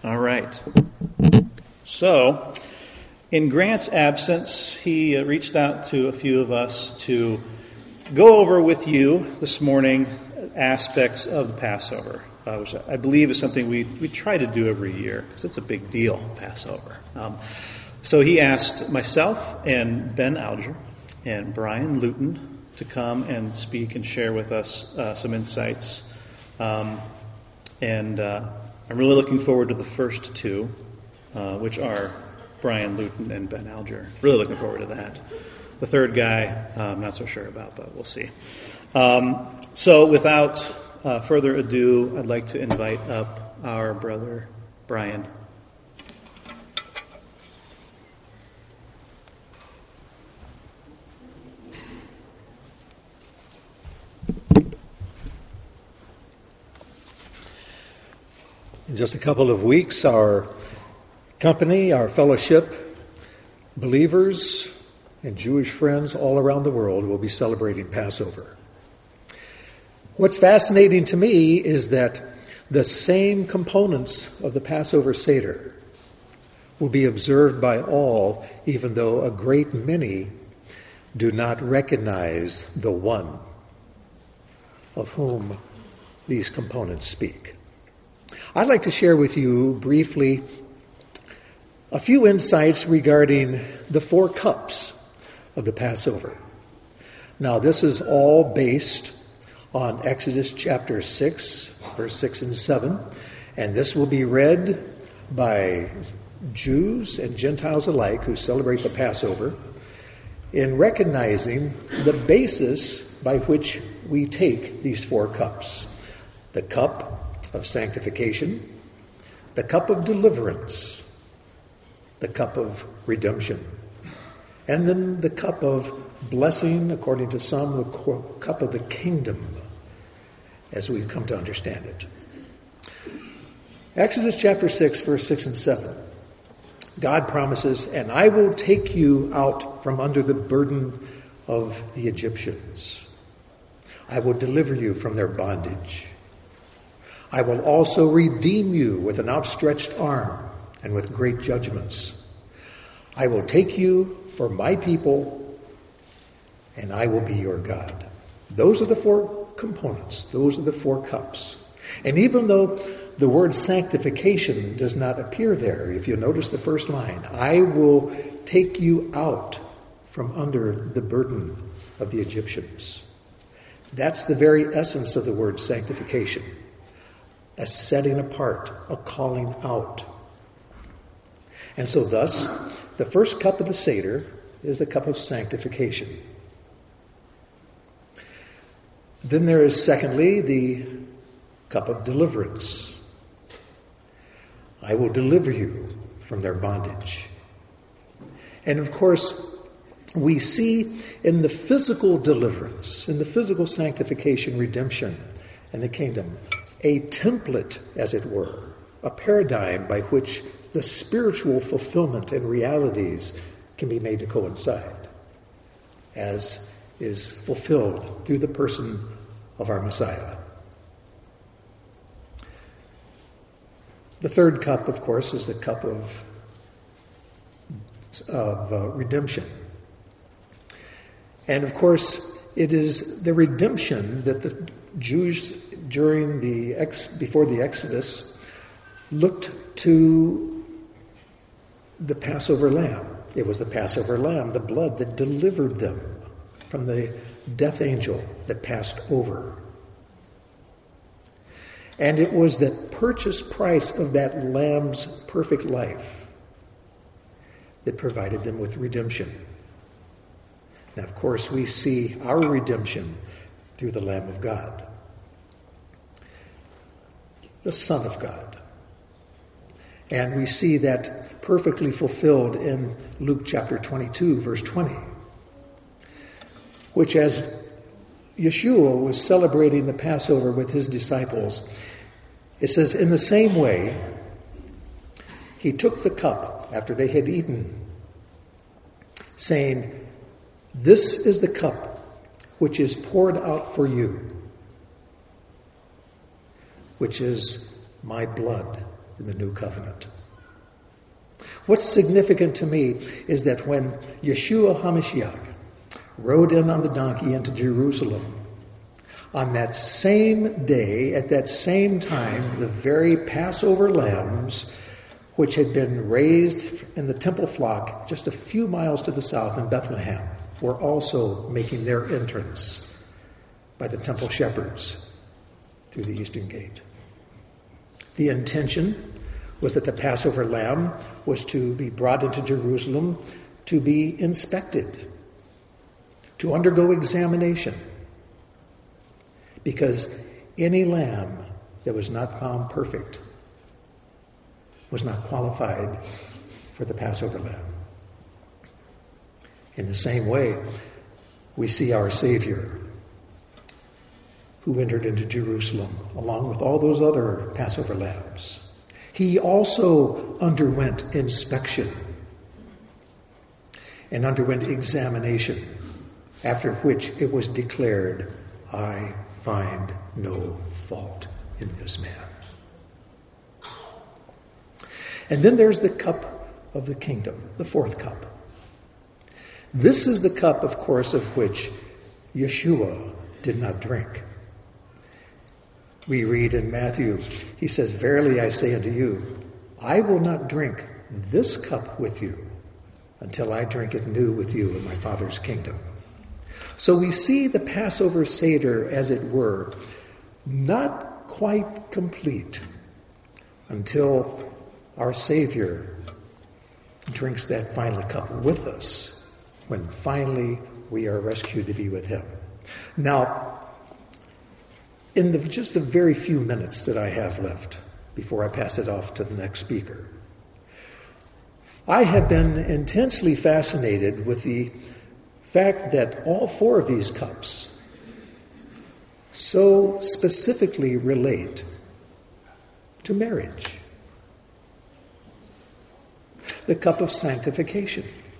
All right. So, in Grant's absence, he reached out to a few of us to go over with you this morning aspects of the Passover, which I believe is something we try to do every year because it's a big deal, Passover. So he asked myself and Ben Alger and Brian Luton to come and speak and share with us some insights. And I'm really looking forward to the first two, which are Brian Luton and Ben Alger. Really looking forward to that. The third guy, I'm not so sure about, but we'll see. So without further ado, I'd like to invite up our brother Brian. In just a couple of weeks, our company, our fellowship, believers, and Jewish friends all around the world will be celebrating Passover. What's fascinating to me is that the same components of the Passover Seder will be observed by all, even though a great many do not recognize the one of whom these components speak. I'd like to share with you briefly a few insights regarding the 4 cups of the Passover. Now, this is all based on Exodus chapter 6, verse 6 and 7, and this will be read by Jews and Gentiles alike who celebrate the Passover in recognizing the basis by which we take these 4 cups. The cup of sanctification, the cup of deliverance, the cup of redemption, and then the cup of blessing, according to some, the cup of the kingdom, as we come to understand it. Exodus chapter 6, verse 6 and 7. God promises, "And I will take you out from under the burden of the Egyptians. I will deliver you from their bondage. I will also redeem you with an outstretched arm and with great judgments. I will take you for my people, and I will be your God." Those are the 4 components. Those are the 4 cups. And even though the word sanctification does not appear there, if you notice the first line, "I will take you out from under the burden of the Egyptians." That's the very essence of the word sanctification. A setting apart, a calling out. And so thus, the first cup of the Seder is the cup of sanctification. Then there is, secondly, the cup of deliverance. "I will deliver you from their bondage." And of course, we see in the physical deliverance, in the physical sanctification, redemption, and the kingdom, a template, as it were, a paradigm by which the spiritual fulfillment and realities can be made to coincide, as is fulfilled through the person of our Messiah. The third cup, of course, is the cup of redemption. And of course, it is the redemption that the Jews before the Exodus looked to the Passover lamb. It was the Passover lamb, the blood that delivered them from the death angel that passed over. And it was the purchase price of that lamb's perfect life that provided them with redemption. Now, of course, we see our redemption through the Lamb of God, the Son of God. And we see that perfectly fulfilled in Luke chapter 22, verse 20, which, as Yeshua was celebrating the Passover with his disciples, it says, "In the same way, he took the cup after they had eaten, saying, 'This is the cup which is poured out for you, which is my blood in the new covenant. What's significant to me is that when Yeshua HaMashiach rode in on the donkey into Jerusalem, on that same day, at that same time, the very Passover lambs, which had been raised in the temple flock just a few miles to the south in Bethlehem, were also making their entrance by the temple shepherds through the eastern gate. The intention was that the Passover lamb was to be brought into Jerusalem to be inspected, to undergo examination, because any lamb that was not found perfect was not qualified for the Passover lamb. In the same way, we see our Savior, who entered into Jerusalem along with all those other Passover lambs. He also underwent inspection and underwent examination, after which it was declared, "I find no fault in this man." And then there's the cup of the kingdom, the fourth cup. This is the cup, of course, of which Yeshua did not drink. We read in Matthew, he says, "Verily I say unto you, I will not drink this cup with you until I drink it new with you in my Father's kingdom." So we see the Passover Seder, as it were, not quite complete until our Savior drinks that final cup with us, when finally we are rescued to be with him. Now, in just the very few minutes that I have left before I pass it off to the next speaker, I have been intensely fascinated with the fact that all four of these cups so specifically relate to marriage. The cup of sanctification,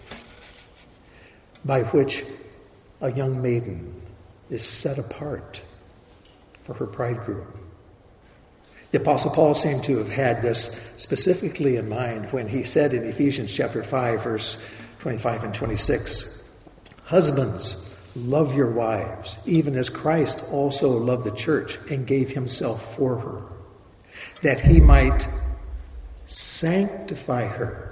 by which a young maiden is set apart for her bridegroom. The Apostle Paul seemed to have had this specifically in mind when he said in Ephesians chapter 5, verse 25 and 26, "Husbands, love your wives, even as Christ also loved the church and gave himself for her, that he might sanctify her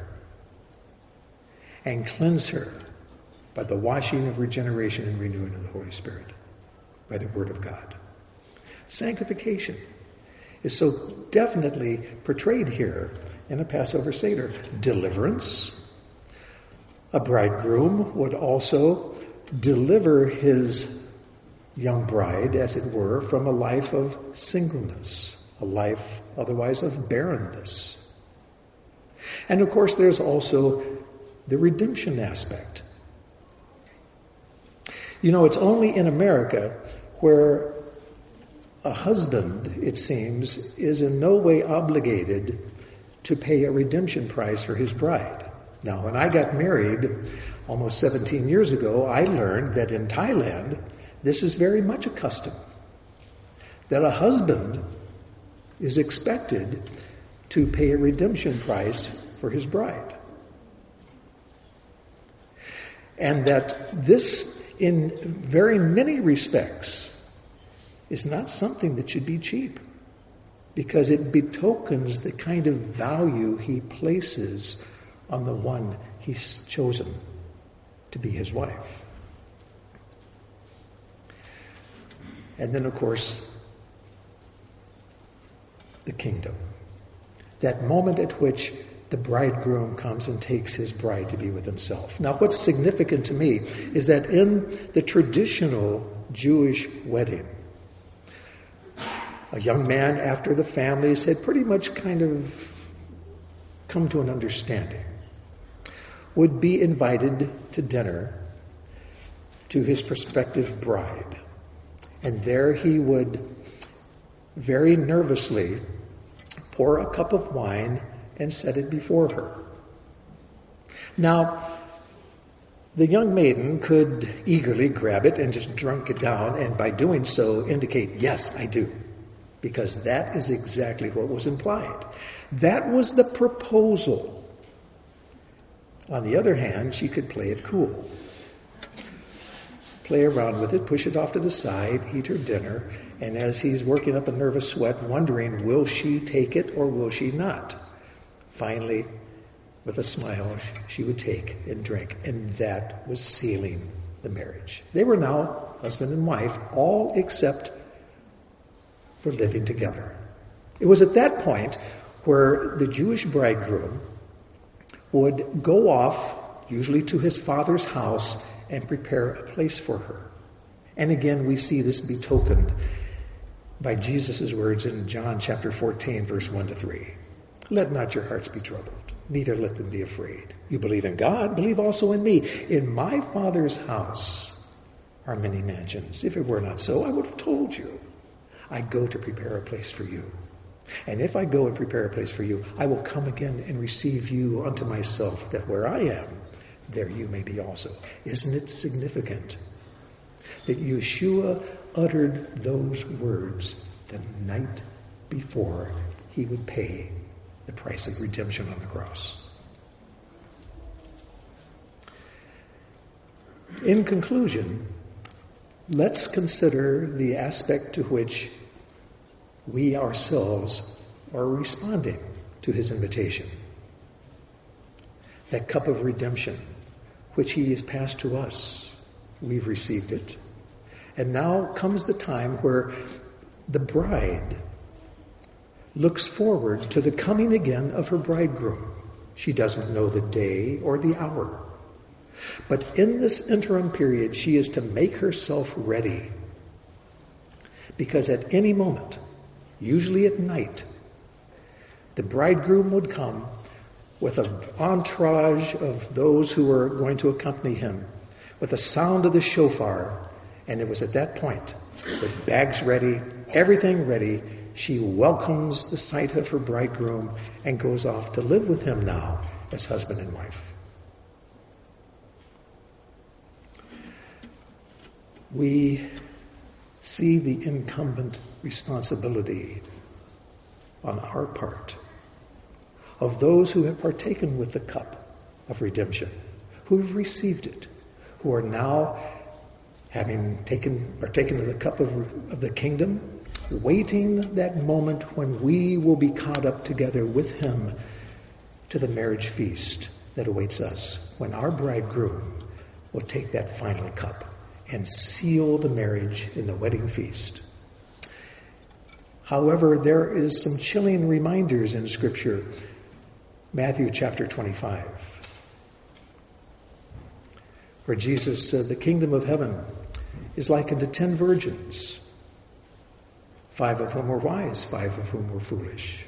and cleanse her by the washing of regeneration and renewing of the Holy Spirit, by the Word of God." Sanctification is so definitely portrayed here in a Passover Seder. Deliverance. A bridegroom would also deliver his young bride, as it were, from a life of singleness, a life otherwise of barrenness. And of course, there's also the redemption aspect. You know, it's only in America where a husband, it seems, is in no way obligated to pay a redemption price for his bride. Now, when I got married almost 17 years ago, I learned that in Thailand, this is very much a custom, that a husband is expected to pay a redemption price for his bride. And that this, in very many respects, is not something that should be cheap, because it betokens the kind of value he places on the one he's chosen to be his wife. And then, of course, the kingdom. That moment at which the bridegroom comes and takes his bride to be with himself. Now, what's significant to me is that in the traditional Jewish wedding, a young man, after the families had pretty much kind of come to an understanding, would be invited to dinner to his prospective bride. And there he would very nervously pour a cup of wine and set it before her. Now, the young maiden could eagerly grab it and just drink it down, and by doing so indicate, "Yes, I do." because that is exactly what was implied. That was the proposal. On the other hand, she could play it cool. Play around with it, push it off to the side, eat her dinner, and as he's working up a nervous sweat, wondering, will she take it or will she not? Finally, with a smile, she would take and drink, and that was sealing the marriage. They were now husband and wife, all except for living together. It was at that point where the Jewish bridegroom would go off, usually to his father's house, and prepare a place for her. And again, we see this betokened by Jesus' words in John chapter 14, verse 1-3. Let not your hearts be troubled, neither let them be afraid. You believe in God, believe also in me. In my Father's house are many mansions. If it were not so, I would have told you. I go to prepare a place for you. And if I go and prepare a place for you, I will come again and receive you unto myself, that where I am, there you may be also. Isn't it significant that Yeshua uttered those words the night before he would pay the price of redemption on the cross? In conclusion, let's consider the aspect to which we ourselves are responding to his invitation. That cup of redemption, which he has passed to us, we've received it. And now comes the time where the bride looks forward to the coming again of her bridegroom. She doesn't know the day or the hour. But in this interim period, she is to make herself ready. Because at any moment, usually at night, the bridegroom would come with an entourage of those who were going to accompany him, with the sound of the shofar. And it was at that point, with bags ready, everything ready, she welcomes the sight of her bridegroom and goes off to live with him now as husband and wife. We see the incumbent responsibility on our part of those who have partaken with the cup of redemption, who have received it, who are now, having partaken of the cup of the kingdom, waiting that moment when we will be caught up together with him to the marriage feast that awaits us, when our bridegroom will take that final cup and seal the marriage in the wedding feast. However, there is some chilling reminders in Scripture. Matthew chapter 25, where Jesus said, the kingdom of heaven is likened to 10 virgins, 5 of whom were wise, 5 of whom were foolish.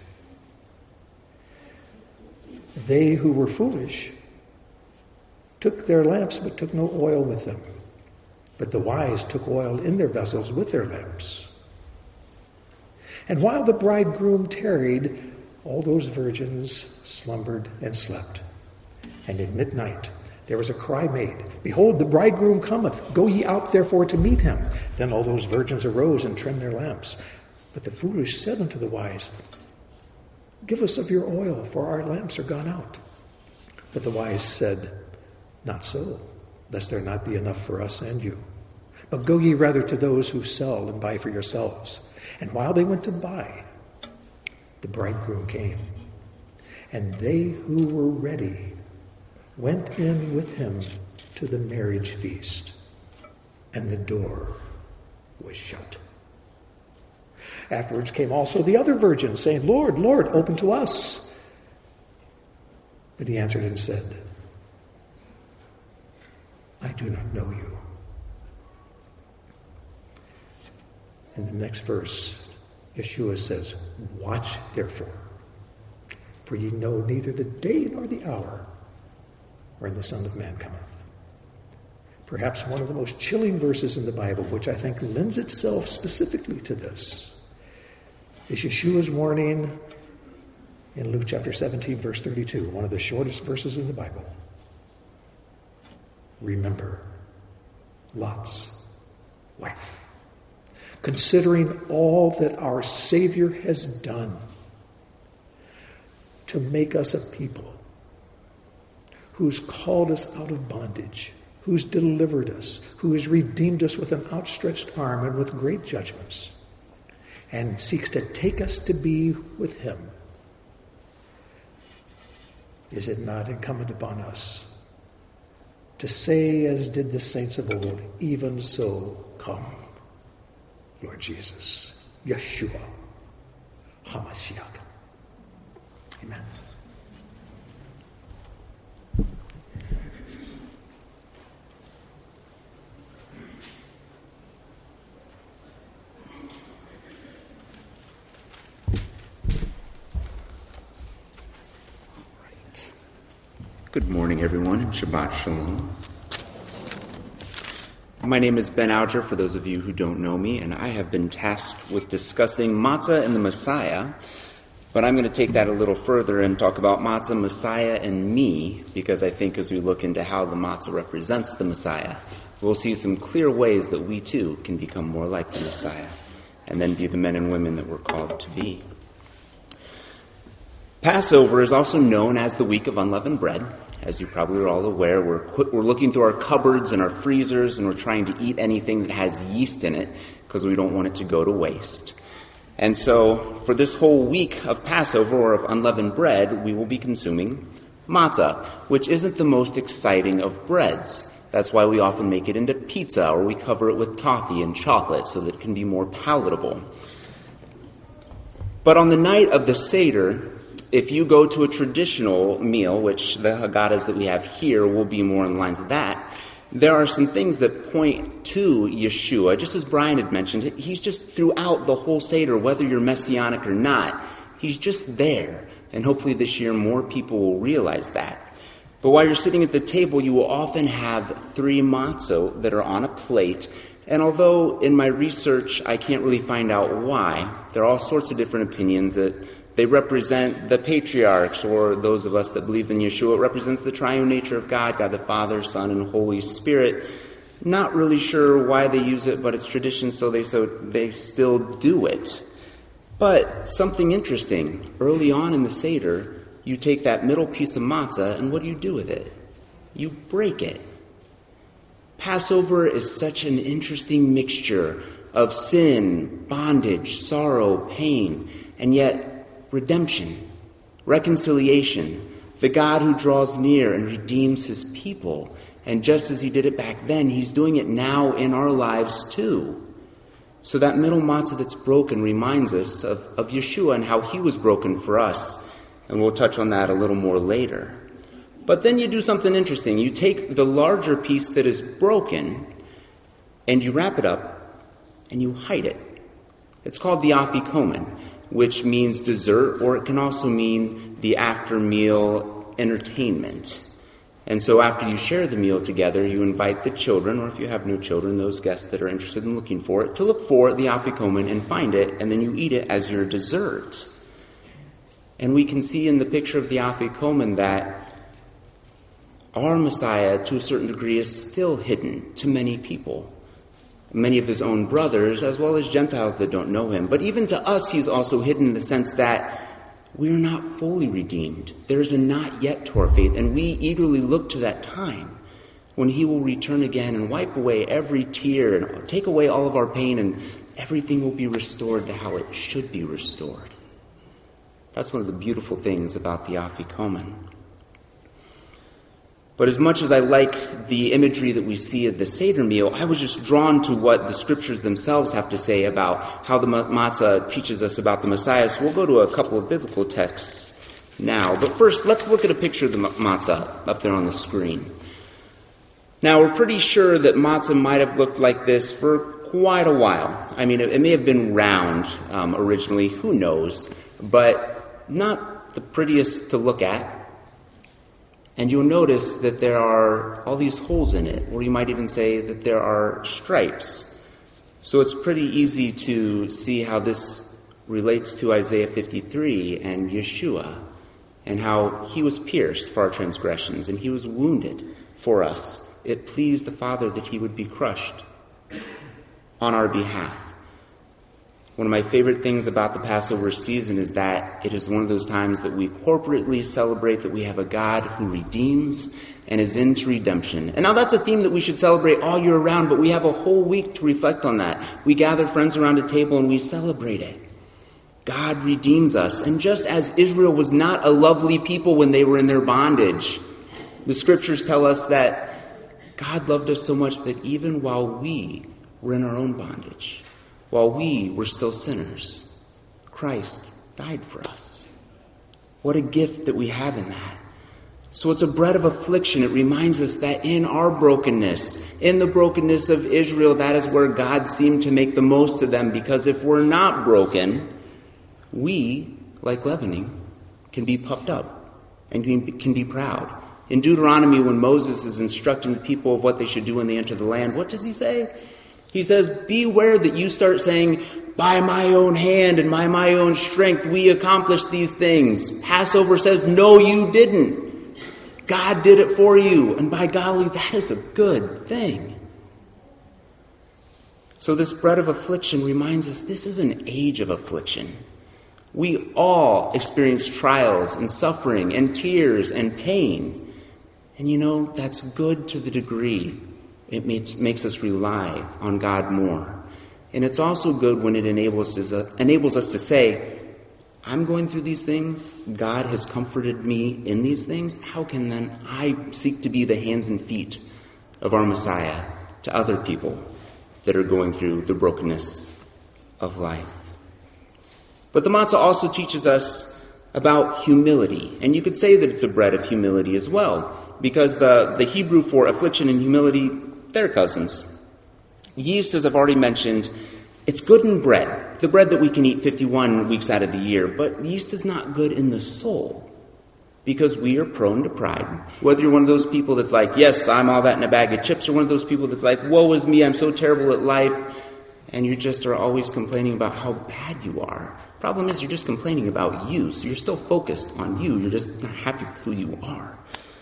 They who were foolish took their lamps, but took no oil with them. But the wise took oil in their vessels with their lamps. And while the bridegroom tarried, all those virgins slumbered and slept. And at midnight there was a cry made, behold, the bridegroom cometh, go ye out therefore to meet him. Then all those virgins arose and trimmed their lamps. But the foolish said unto the wise, give us of your oil, for our lamps are gone out. But the wise said, not so, lest there not be enough for us and you. But go ye rather to those who sell and buy for yourselves. And while they went to buy, the bridegroom came. And they who were ready went in with him to the marriage feast. And the door was shut. Afterwards came also the other virgins, saying, Lord, Lord, open to us. But he answered and said, I do not know you. In the next verse, Yeshua says, watch therefore, for ye know neither the day nor the hour wherein the Son of Man cometh. Perhaps one of the most chilling verses in the Bible, which I think lends itself specifically to this, is Yeshua's warning in Luke chapter 17, verse 32, one of the shortest verses in the Bible. Remember Lot's wife. considering all that our Savior has done to make us a people who's called us out of bondage, who's delivered us, who has redeemed us with an outstretched arm and with great judgments, and seeks to take us to be with him. Is it not incumbent upon us to say, as did the saints of old, even so come, Lord Jesus, Yeshua, HaMashiach. Amen. Good morning, everyone. Shabbat Shalom. My name is Ben Alger, for those of you who don't know me, and I have been tasked with discussing Matzah and the Messiah, but I'm going to take that a little further and talk about Matzah, Messiah, and me, because I think as we look into how the Matzah represents the Messiah, we'll see some clear ways that we too can become more like the Messiah, and then be the men and women that we're called to be. Passover is also known as the Week of Unleavened Bread. As you probably are all aware, we're looking through our cupboards and our freezers, and we're trying to eat anything that has yeast in it because we don't want it to go to waste. And so for this whole week of Passover, or of unleavened bread, we will be consuming matzah, which isn't the most exciting of breads. That's why we often make it into pizza, or we cover it with toffee and chocolate so that it can be more palatable. But on the night of the Seder, if you go to a traditional meal, which the Haggadahs that we have here will be more in lines of that, there are some things that point to Yeshua. Just as Brian had mentioned, he's just throughout the whole Seder, whether you're Messianic or not. He's just there. And hopefully this year more people will realize that. But while you're sitting at the table, you will often have 3 matzah that are on a plate. And although in my research I can't really find out why, there are all sorts of different opinions that they represent the patriarchs, or those of us that believe in Yeshua. It represents the triune nature of God, God the Father, Son, and Holy Spirit. Not really sure why they use it, but it's tradition, so they still do it. But something interesting, early on in the Seder, you take that middle piece of matzah, and what do you do with it? You break it. Passover is such an interesting mixture of sin, bondage, sorrow, pain, and yet redemption, reconciliation, the God who draws near and redeems his people. And just as he did it back then, he's doing it now in our lives too. So that middle matzah that's broken reminds us of Yeshua and how he was broken for us. And we'll touch on that a little more later. But then you do something interesting. You take the larger piece that is broken and you wrap it up and you hide it. It's called the afikomen, which means dessert, or it can also mean the after-meal entertainment. And so after you share the meal together, you invite the children, or if you have no children, those guests that are interested in looking for it, to look for the afikomen and find it, and then you eat it as your dessert. And we can see in the picture of the afikomen that our Messiah, to a certain degree, is still hidden to many people. Many of his own brothers, as well as Gentiles that don't know him. But even to us, he's also hidden in the sense that we're not fully redeemed. There is a not yet to our faith, and we eagerly look to that time when he will return again and wipe away every tear and take away all of our pain, and everything will be restored to how it should be restored. That's one of the beautiful things about the afikomen. But as much as I like the imagery that we see at the Seder meal, I was just drawn to what the scriptures themselves have to say about how the matzah teaches us about the Messiah. So we'll go to a couple of biblical texts now. But first, let's look at a picture of the matzah up there on the screen. Now, we're pretty sure that matzah might have looked like this for quite a while. I mean, it may have been round originally, who knows, but not the prettiest to look at. And you'll notice that there are all these holes in it, or you might even say that there are stripes. So it's pretty easy to see how this relates to Isaiah 53 and Yeshua, and how he was pierced for our transgressions, and he was wounded for us. It pleased the Father that he would be crushed on our behalf. One of my favorite things about the Passover season is that it is one of those times that we corporately celebrate that we have a God who redeems and is into redemption. And now that's a theme that we should celebrate all year round, but we have a whole week to reflect on that. We gather friends around a table and we celebrate it. God redeems us. And just as Israel was not a lovely people when they were in their bondage, the scriptures tell us that God loved us so much that even while we were in our own bondage, while we were still sinners, Christ died for us. What a gift that we have in that. So it's a bread of affliction. It reminds us that in our brokenness, in the brokenness of Israel, that is where God seemed to make the most of them. Because if we're not broken, we, like leavening, can be puffed up and can be proud. In Deuteronomy, when Moses is instructing the people of what they should do when they enter the land, what does he say? He says, beware that you start saying, by my own hand and by my own strength, we accomplished these things. Passover says, no, you didn't. God did it for you. And by golly, that is a good thing. So this bread of affliction reminds us this is an age of affliction. We all experience trials and suffering and tears and pain. And you know, that's good to the degree it makes us rely on God more. And it's also good when it enables us to say, I'm going through these things. God has comforted me in these things. How can then I seek to be the hands and feet of our Messiah to other people that are going through the brokenness of life? But the matzah also teaches us about humility. And you could say that it's a bread of humility as well, because the Hebrew for affliction and humility, they're cousins. Yeast, as I've already mentioned, it's good in bread, the bread that we can eat 51 weeks out of the year, but yeast is not good in the soul because we are prone to pride. Whether you're one of those people that's like, yes, I'm all that in a bag of chips, or one of those people that's like, woe is me, I'm so terrible at life, and you just are always complaining about how bad you are. Problem is, you're just complaining about you, so you're still focused on you. You're just not happy with who you are.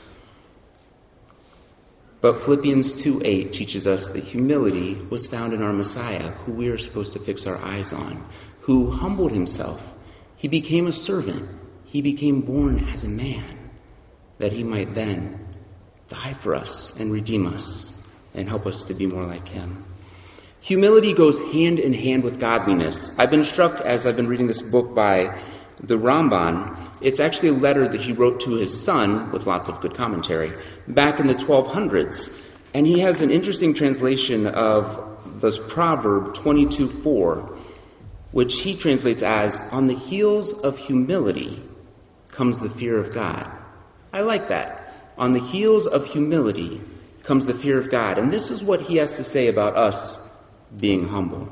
But Philippians 2:8 teaches us that humility was found in our Messiah, who we are supposed to fix our eyes on, who humbled himself. He became a servant. He became born as a man, that he might then die for us and redeem us and help us to be more like him. Humility goes hand in hand with godliness. I've been struck as I've been reading this book by the Ramban. It's actually a letter that he wrote to his son, with lots of good commentary, back in the 1200s. And he has an interesting translation of this proverb 22:4, which he translates as, on the heels of humility comes the fear of God. I like that. On the heels of humility comes the fear of God. And this is what he has to say about us being humble.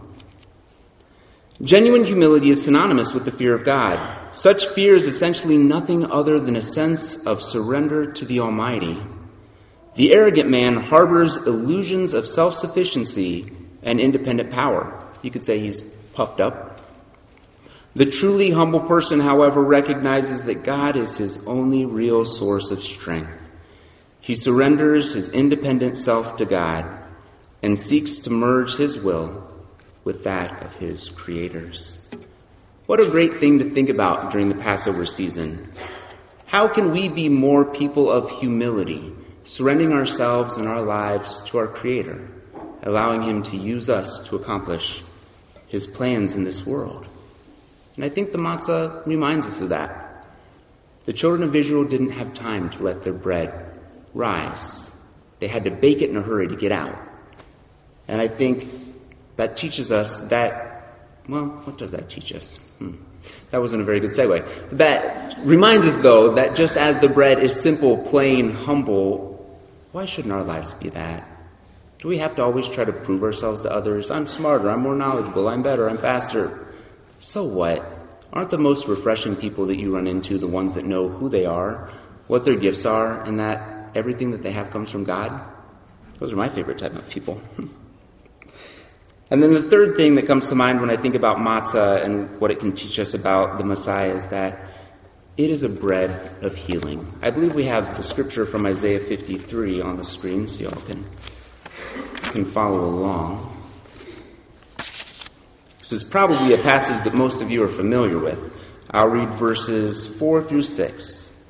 Genuine humility is synonymous with the fear of God. Such fear is essentially nothing other than a sense of surrender to the Almighty. The arrogant man harbors illusions of self-sufficiency and independent power. You could say he's puffed up. The truly humble person, however, recognizes that God is his only real source of strength. He surrenders his independent self to God and seeks to merge his will with that of his creators. What a great thing to think about during the Passover season. How can we be more people of humility, surrendering ourselves and our lives to our Creator, allowing him to use us to accomplish his plans in this world? And I think the matzah reminds us of that. The children of Israel didn't have time to let their bread rise. They had to bake it in a hurry to get out. And I think that teaches us that, well, what does that teach us? That wasn't a very good segue. That reminds us, though, that just as the bread is simple, plain, humble, why shouldn't our lives be that? Do we have to always try to prove ourselves to others? I'm smarter, I'm more knowledgeable, I'm better, I'm faster. So what? Aren't the most refreshing people that you run into the ones that know who they are, what their gifts are, and that everything that they have comes from God? Those are my favorite type of people. And then the third thing that comes to mind when I think about matzah and what it can teach us about the Messiah is that it is a bread of healing. I believe we have the scripture from Isaiah 53 on the screen, so y'all can follow along. It This is probably a passage that most of you are familiar with. I'll read verses 4 through 6.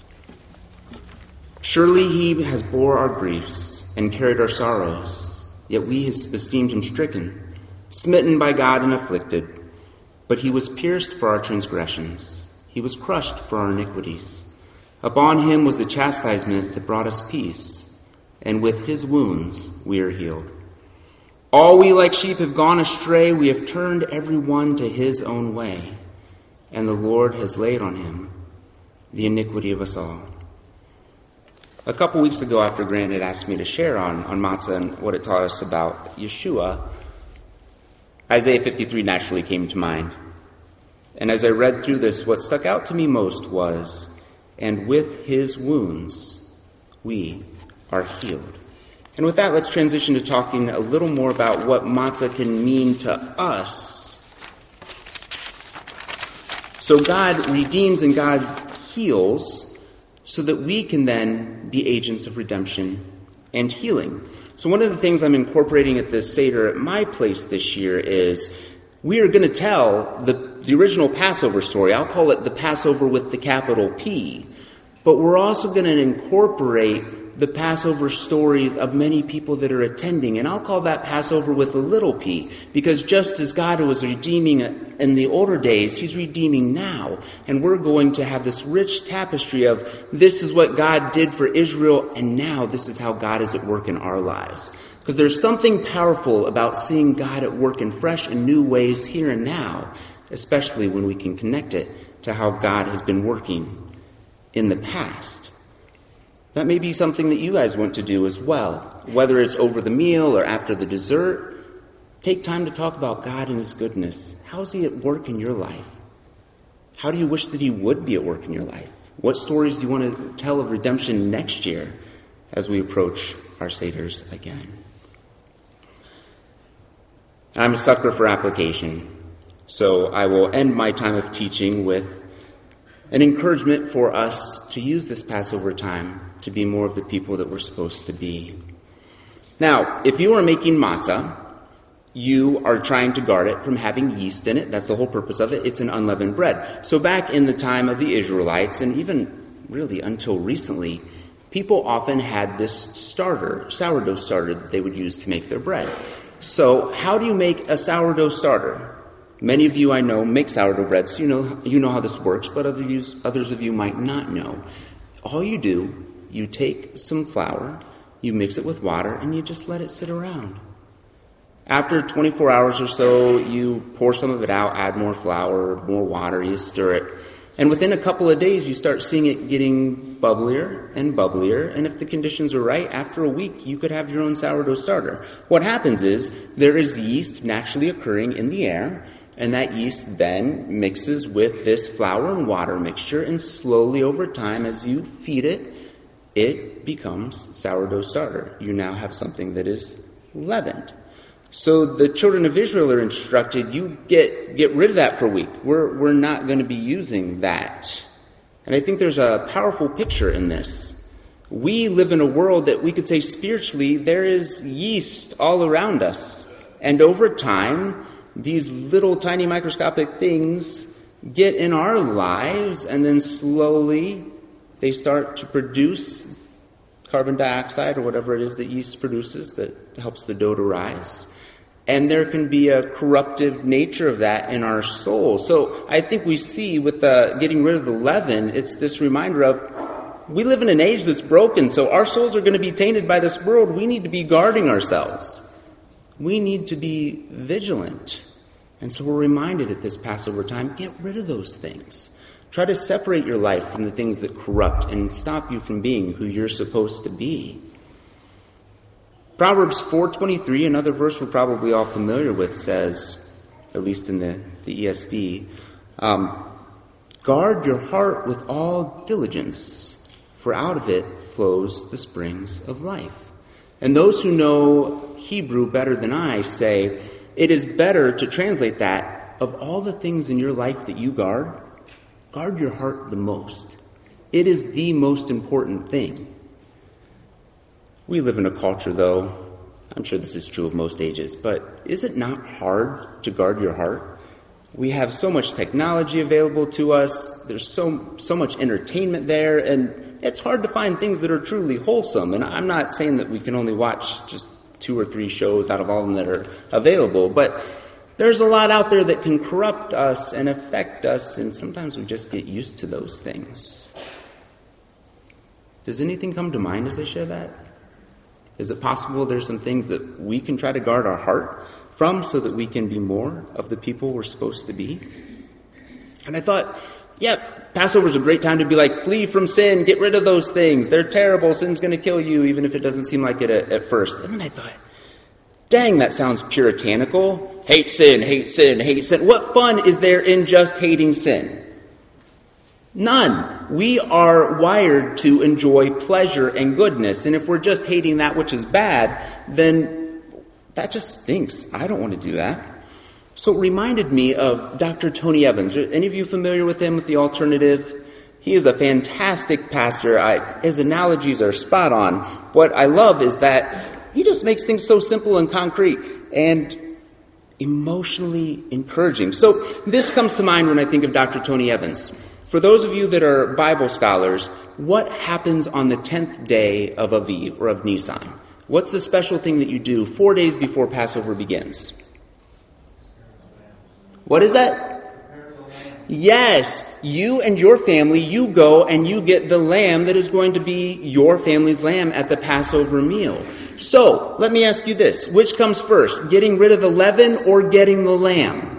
Surely he has bore our griefs and carried our sorrows, yet we esteemed him stricken, smitten by God and afflicted. But he was pierced for our transgressions. He was crushed for our iniquities. Upon him was the chastisement that brought us peace, and with his wounds we are healed. All we like sheep have gone astray. We have turned every one to his own way, and the Lord has laid on him the iniquity of us all. A couple weeks ago, after Grant had asked me to share on matzah and what it taught us about Yeshua, Isaiah 53 naturally came to mind. And as I read through this, what stuck out to me most was, and with his wounds we are healed. And with that, let's transition to talking a little more about what matzah can mean to us. So God redeems and God heals so that we can then be agents of redemption and healing. So one of the things I'm incorporating at this Seder at my place this year is we are going to tell the original Passover story. I'll call it the Passover with the capital P. But we're also going to incorporate the Passover stories of many people that are attending. And I'll call that Passover with a little p, because just as God was redeeming in the older days, he's redeeming now. And we're going to have this rich tapestry of this is what God did for Israel, and now this is how God is at work in our lives. Because there's something powerful about seeing God at work in fresh and new ways here and now, especially when we can connect it to how God has been working in the past. That may be something that you guys want to do as well. Whether it's over the meal or after the dessert, take time to talk about God and his goodness. How is he at work in your life? How do you wish that he would be at work in your life? What stories do you want to tell of redemption next year as we approach our Seders again? I'm a sucker for application, so I will end my time of teaching with an encouragement for us to use this Passover time to be more of the people that we're supposed to be. Now, if you are making matzah, you are trying to guard it from having yeast in it. That's the whole purpose of it. It's an unleavened bread. So back in the time of the Israelites, and even really until recently, people often had this sourdough starter that they would use to make their bread. So how do you make a sourdough starter? Many of you I know make sourdough bread, so you know how this works, but others of you might not know. All you do, you take some flour, you mix it with water, and you just let it sit around. After 24 hours or so, you pour some of it out, add more flour, more water, you stir it. And within a couple of days, you start seeing it getting bubblier and bubblier. And if the conditions are right, after a week, you could have your own sourdough starter. What happens is there is yeast naturally occurring in the air, and that yeast then mixes with this flour and water mixture, and slowly over time, as you feed it, it becomes sourdough starter. You now have something that is leavened. So the children of Israel are instructed, you get rid of that for a week. We're not going to be using that. And I think there's a powerful picture in this. We live in a world that we could say spiritually, there is yeast all around us. And over time, these little tiny microscopic things get in our lives, and then slowly they start to produce carbon dioxide or whatever it is that yeast produces that helps the dough to rise. And there can be a corruptive nature of that in our soul. So I think we see with getting rid of the leaven, it's this reminder of we live in an age that's broken, so our souls are going to be tainted by this world. We need to be guarding ourselves. We need to be vigilant. And so we're reminded at this Passover time, get rid of those things. Try to separate your life from the things that corrupt and stop you from being who you're supposed to be. Proverbs 4:23, another verse we're probably all familiar with, says, at least in the ESV, guard your heart with all diligence, for out of it flows the springs of life. And those who know Hebrew better than I say, it is better to translate that, of all the things in your life that you guard your heart the most. It is the most important thing. We live in a culture, though, I'm sure this is true of most ages, but is it not hard to guard your heart? We have so much technology available to us. There's so much entertainment there, and it's hard to find things that are truly wholesome. And I'm not saying that we can only watch just 2 or 3 shows out of all of them that are available, but there's a lot out there that can corrupt us and affect us, and sometimes we just get used to those things. Does anything come to mind as I share that? Is it possible there's some things that we can try to guard our heart from so that we can be more of the people we're supposed to be? And I thought, Passover's a great time to be like, flee from sin, get rid of those things. They're terrible. Sin's going to kill you, even if it doesn't seem like it at first. And then I thought, dang, that sounds puritanical. Hate sin, hate sin, hate sin. What fun is there in just hating sin? None. We are wired to enjoy pleasure and goodness. And if we're just hating that which is bad, then that just stinks. I don't want to do that. So it reminded me of Dr. Tony Evans. Are any of you familiar with him, with The Alternative? He is a fantastic pastor. His analogies are spot on. What I love is that he just makes things so simple and concrete and emotionally encouraging. So this comes to mind when I think of Dr. Tony Evans. For those of you that are Bible scholars, what happens on the 10th day of Aviv, or of Nisan? What's the special thing that you do 4 days before Passover begins? What is that? Yes, you and your family, you go and you get the lamb that is going to be your family's lamb at the Passover meal. So, let me ask you this. Which comes first? Getting rid of the leaven or getting the lamb?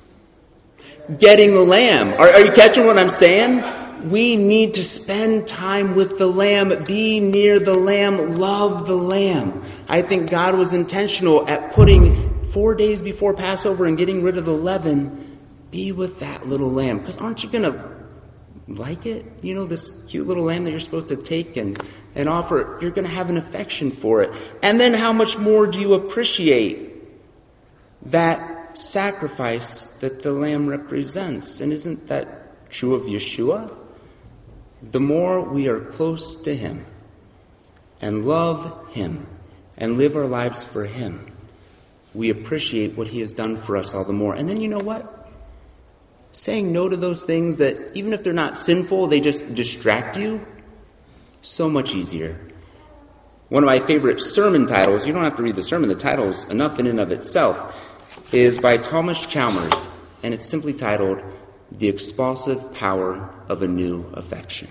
Getting the lamb. Are you catching what I'm saying? We need to spend time with the lamb, be near the lamb, love the lamb. I think God was intentional at putting 4 days before Passover and getting rid of the leaven, be with that little lamb. Because aren't you going to like it? You know, this cute little lamb that you're supposed to take and offer, you're going to have an affection for it. And then how much more do you appreciate that sacrifice that the lamb represents? And isn't that true of Yeshua? The more we are close to him and love him and live our lives for him, we appreciate what he has done for us all the more. And then you know what? Saying no to those things that, even if they're not sinful, they just distract you, so much easier. One of my favorite sermon titles, you don't have to read the sermon, the title's enough in and of itself, is by Thomas Chalmers, and it's simply titled, The Expulsive Power of a New Affection.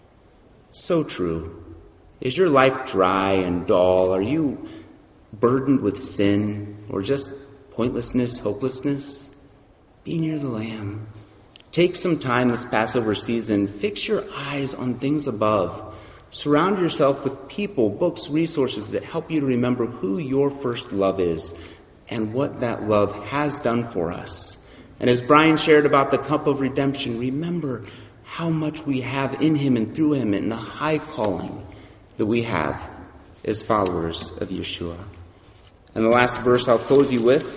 So true. Is your life dry and dull? Are you burdened with sin or just pointlessness, hopelessness? Be near the Lamb. Take some time this Passover season. Fix your eyes on things above. Surround yourself with people, books, resources that help you to remember who your first love is and what that love has done for us. And as Brian shared about the cup of redemption, remember how much we have in him and through him and the high calling that we have as followers of Yeshua. And the last verse I'll close you with,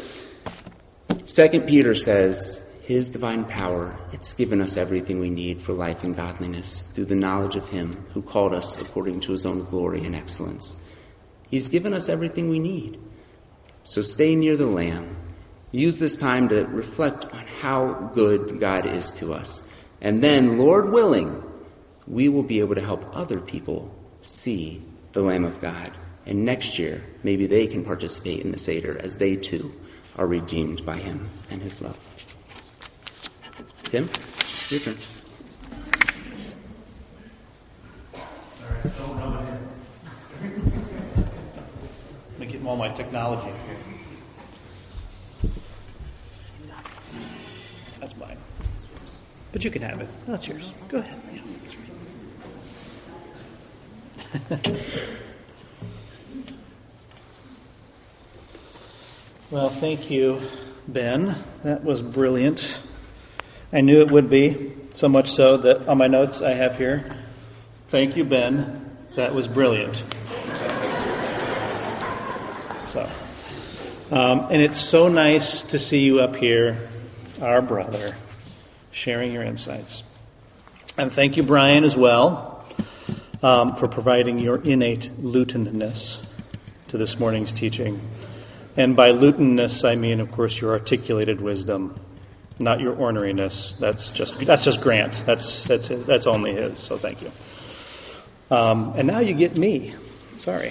2 Peter says, his divine power, it's given us everything we need for life and godliness through the knowledge of him who called us according to his own glory and excellence. He's given us everything we need. So stay near the Lamb. Use this time to reflect on how good God is to us. And then, Lord willing, we will be able to help other people see the Lamb of God. And next year, maybe they can participate in the Seder as they too are redeemed by him and his love. Tim, your turn. Let me get all my technology here. That's mine. But you can have it. That's yours. Go ahead. Yeah. Well, thank you, Ben. That was brilliant. I knew it would be, so much so that on my notes I have here, thank you, Ben. That was brilliant. So, and it's so nice to see you up here, our brother, sharing your insights. And thank you, Brian, as well, for providing your innate Lutenness. to this morning's teaching. And by Lutenness, I mean, of course, your articulated wisdom, not your orneriness. That's just Grant. That's only his. So thank you. And now you get me. Sorry.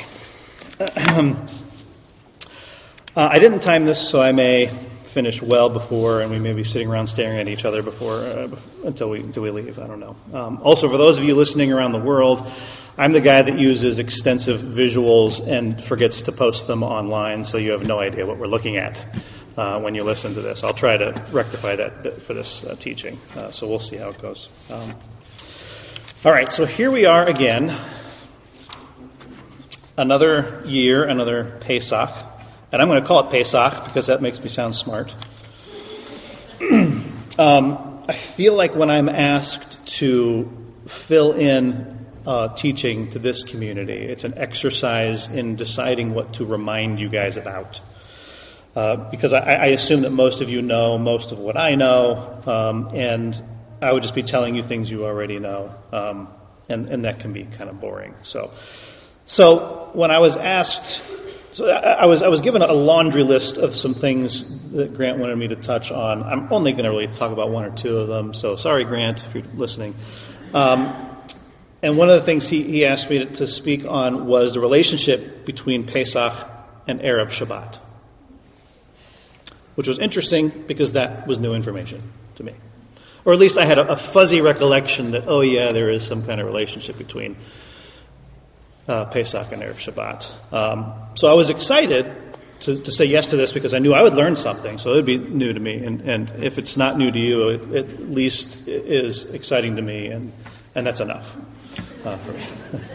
I didn't time this, so I may finish well before, and we may be sitting around staring at each other until we leave. I don't know. Also, for those of you listening around the world, I'm the guy that uses extensive visuals and forgets to post them online, so you have no idea what we're looking at when you listen to this. I'll try to rectify that for this teaching, so we'll see how it goes. All right, so here we are again. Another year, another Pesach. And I'm going to call it Pesach because that makes me sound smart. I feel like when I'm asked to fill in teaching to this community, it's an exercise in deciding what to remind you guys about. Because I assume that most of you know most of what I know, and I would just be telling you things you already know, and that can be kind of boring. So when I was asked... So I was given a laundry list of some things that Grant wanted me to touch on. I'm only going to really talk about one or two of them, so sorry, Grant, if you're listening. And one of the things he asked me to speak on was the relationship between Pesach and Erev Shabbat, which was interesting because that was new information to me. Or at least I had a fuzzy recollection that, oh yeah, there is some kind of relationship between Pesach and Erev Shabbat. So I was excited to say yes to this because I knew I would learn something, so it would be new to me. And if it's not new to you, it at least is exciting to me, and that's enough for me.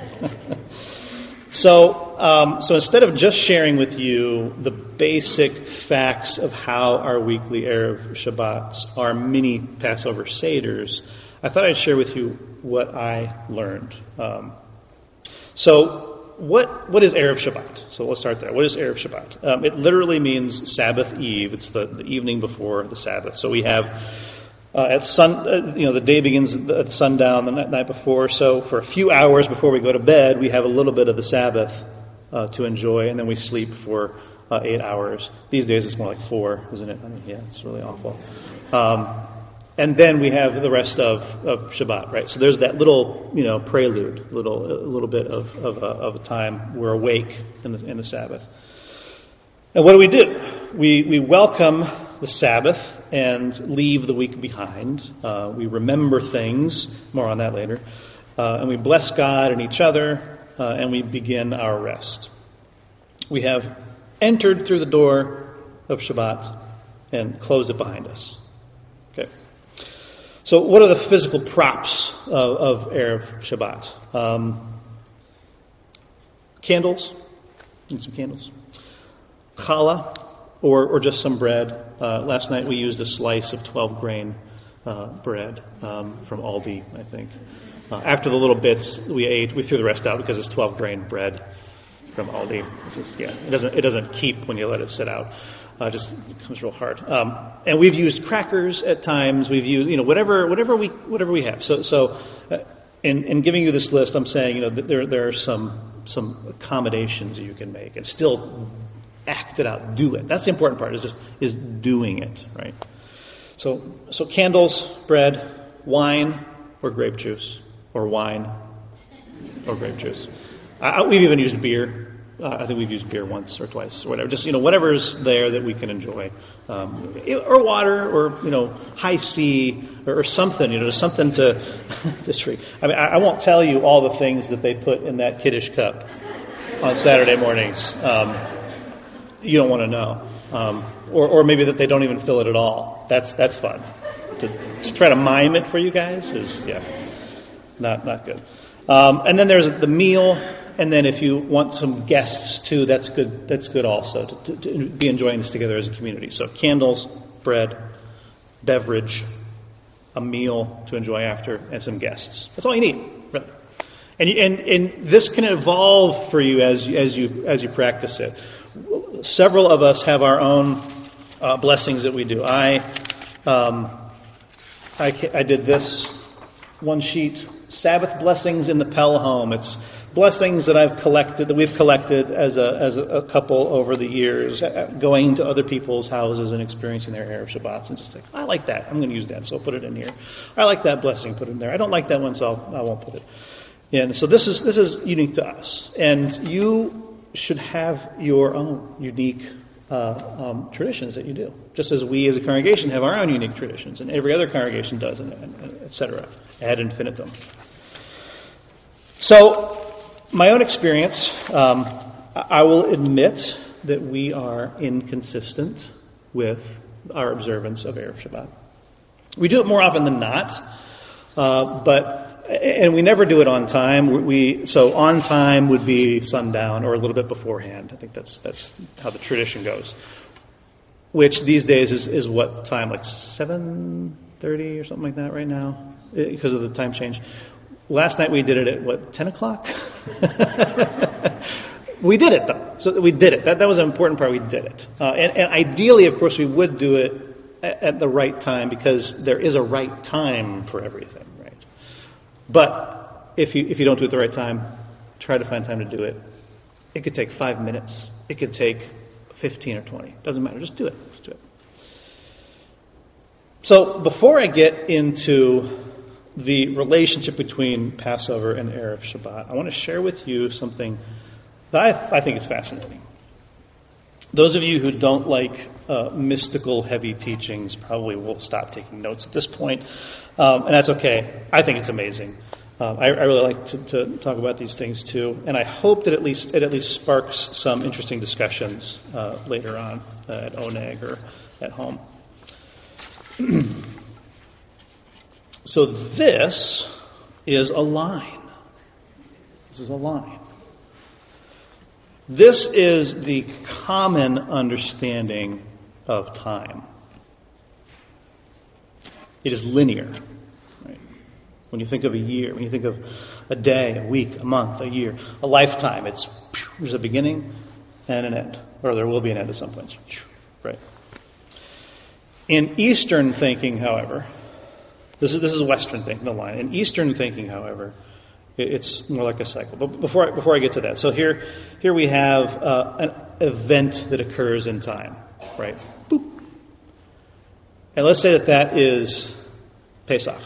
So instead of just sharing with you the basic facts of how our weekly Erev Shabbats are mini Passover Seders, I thought I'd share with you what I learned. So what is Erev Shabbat? So let's start there. What is Erev Shabbat? It literally means Sabbath Eve. It's the evening before the Sabbath. So we have the day begins at sundown the night before. So for a few hours before we go to bed, we have a little bit of the Sabbath to enjoy, and then we sleep for 8 hours. These days it's more like 4, isn't it? I mean, yeah, it's really awful. And then we have the rest of Shabbat, right? So there's that little, prelude, a little bit of a time we're awake in the Sabbath. And what do? We welcome the Sabbath and leave the week behind. We remember things, more on that later. And we bless God and each other, and we begin our rest. We have entered through the door of Shabbat and closed it behind us. Okay. So what are the physical props of Erev Shabbat? Candles. Need some candles. Challah, or just some bread. Last night we used a slice of 12-grain bread from Aldi, I think. After the little bits we ate, we threw the rest out because it's 12-grain bread from Aldi. It doesn't keep when you let it sit out. Just comes real hard. And we've used crackers at times. We've used, whatever we have. So in giving you this list, I'm saying, that there are some accommodations you can make and still act it out, do it. That's the important part. Is doing it, right? So candles, bread, wine, or grape juice, or wine, or grape juice. We've even used beer. I think we've used beer once or twice or whatever. Just, whatever's there that we can enjoy. Or water or, high C or something, something to drink. I mean, I won't tell you all the things that they put in that Kiddush cup on Saturday mornings. You don't want to know. Or maybe that they don't even fill it at all. That's fun. To try to mime it for you guys is, not good. And then there's the meal. And then if you want some guests too, that's good. That's good also to be enjoying this together as a community. So candles, bread, beverage, a meal to enjoy after, and some guests. That's all you need, really. And this can evolve for you as you practice it. Several of us have our own blessings that we do. I did this one sheet, Sabbath blessings in the Pell home. It's blessings that we've collected as a couple over the years, going to other people's houses and experiencing their Erev Shabbats, and just like, I like that, I'm going to use that, so I'll put it in here. I like that blessing, put it in there. I don't like that one, so I won't put it. And so this is unique to us, and you should have your own unique traditions that you do, just as we as a congregation have our own unique traditions, and every other congregation does, and et cetera, ad infinitum. So, my own experience, I will admit that we are inconsistent with our observance of Erev Shabbat. We do it more often than not, and we never do it on time. So on time would be sundown or a little bit beforehand. I think that's how the tradition goes. Which these days is what time, like 7:30 or something like that right now, because of the time change. Last night we did it at 10 o'clock? We did it, though. So we did it. That was an important part. We did it. And ideally, of course, we would do it at the right time, because there is a right time for everything, right? But if you don't do it at the right time, try to find time to do it. It could take 5 minutes. It could take 15 or 20. Doesn't matter. Just do it. Just do it. So before I get into the relationship between Passover and Erev Shabbat, I want to share with you something that I think is fascinating. Those of you who don't like mystical, heavy teachings probably will stop taking notes at this point, and that's okay. I think it's amazing. I really like to talk about these things too, and I hope that it at least sparks some interesting discussions later on at Oneg or at home. So this is a line. This is a line. This is the common understanding of time. It is linear. Right? When you think of a year, when you think of a day, a week, a month, a year, a lifetime, there's a beginning and an end. Or there will be an end at some point. Right? In Eastern thinking, however, this is Western thinking, the line. In Eastern thinking, however, it's more like a cycle. But before I get to that, so here we have an event that occurs in time, right? Boop. And let's say that is Pesach.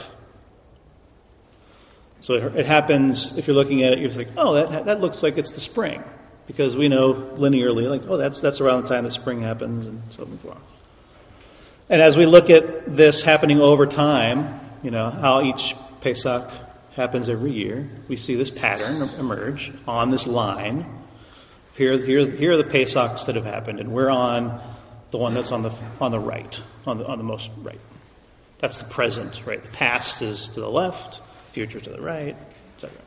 So it happens, if you're looking at it, you're like, oh, that looks like it's the spring. Because we know linearly, like, oh, that's around the time that spring happens, and so forth. And as we look at this happening over time, how each Pesach happens every year, we see this pattern emerge on this line. Here are the Pesachs that have happened, and we're on the one that's on the right, on the most right. That's the present, right? The past is to the left, future to the right, etc.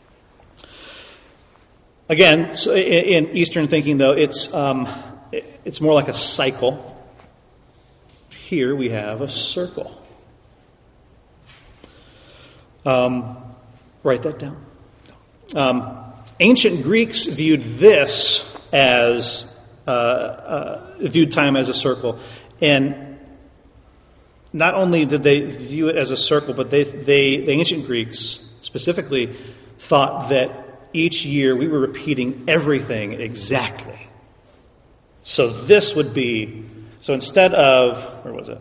Again, so in Eastern thinking, though, it's more like a cycle. Here we have a circle. Write that down. Ancient Greeks viewed this as viewed time as a circle, and not only did they view it as a circle, but the ancient Greeks specifically thought that each year we were repeating everything exactly. So this would be, so instead of, where was it?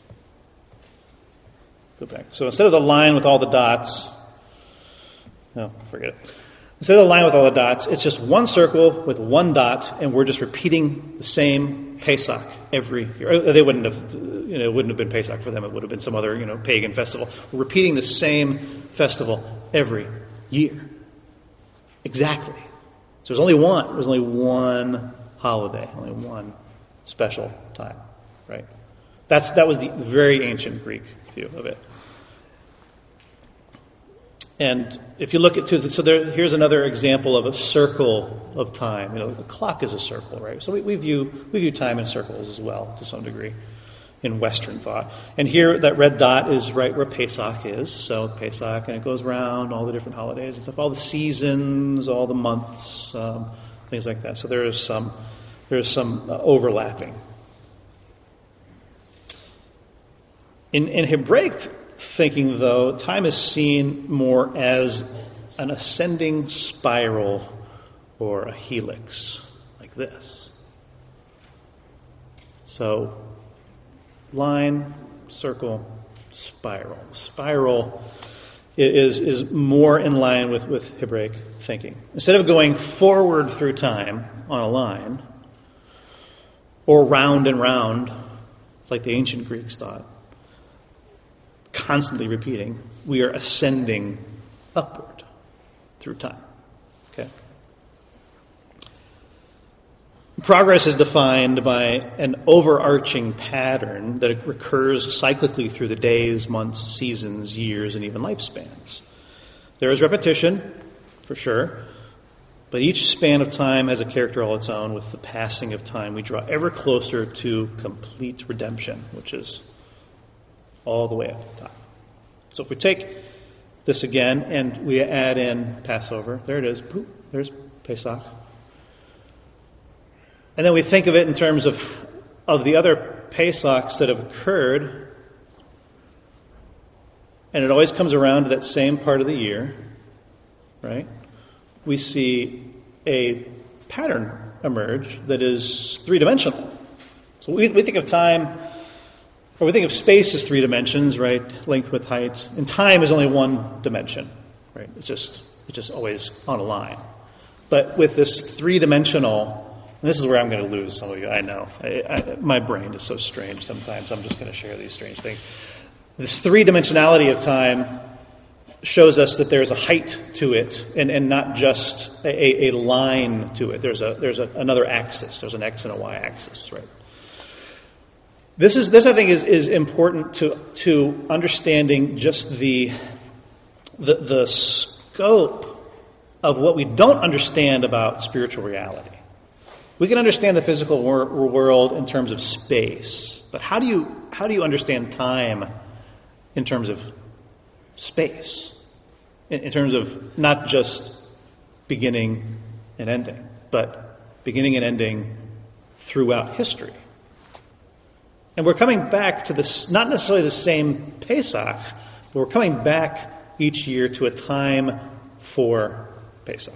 Go back. So instead of the line with all the dots, no, forget it. Instead of the line with all the dots, it's just one circle with one dot, and we're just repeating the same Pesach every year. They wouldn't have, it wouldn't have been Pesach for them. It would have been some other, pagan festival. We're repeating the same festival every year. Exactly. So there's only one. There's only one holiday, only one special time, right? That was the very ancient Greek view of it. And if you look at here's another example of a circle of time. The clock is a circle, right? So we view time in circles as well, to some degree, in Western thought. And here, that red dot is right where Pesach is. So Pesach, and it goes around all the different holidays and stuff, all the seasons, all the months, things like that. So there's some overlapping. In Hebraic thinking, though, time is seen more as an ascending spiral or a helix, like this. So, line, circle, spiral. Spiral is more in line with Hebraic thinking. Instead of going forward through time on a line, or round and round, like the ancient Greeks thought, constantly repeating, we are ascending upward through time. Okay? Progress is defined by an overarching pattern that recurs cyclically through the days, months, seasons, years, and even lifespans. There is repetition, for sure, but each span of time has a character all its own. With the passing of time, we draw ever closer to complete redemption, which is all the way up to the top. So if we take this again and we add in Passover, there it is, boop, there's Pesach. And then we think of it in terms of the other Pesachs that have occurred, and it always comes around to that same part of the year, right? We see a pattern emerge that is three-dimensional. So we think of time, or we think of space as three dimensions, right? Length, width, height. And time is only one dimension, right? It's just always on a line. But with this three-dimensional, and this is where I'm going to lose some of you, I know. My brain is so strange sometimes. I'm just going to share these strange things. This three-dimensionality of time shows us that there's a height to it, and not just a line to it. There's another axis. There's an X and a Y axis, right? This I think is important to understanding just the scope of what we don't understand about spiritual reality. We can understand the physical world in terms of space, but how do you understand time in terms of space? In terms of not just beginning and ending, but beginning and ending throughout history. And we're coming back to this, not necessarily the same Pesach, but we're coming back each year to a time for Pesach.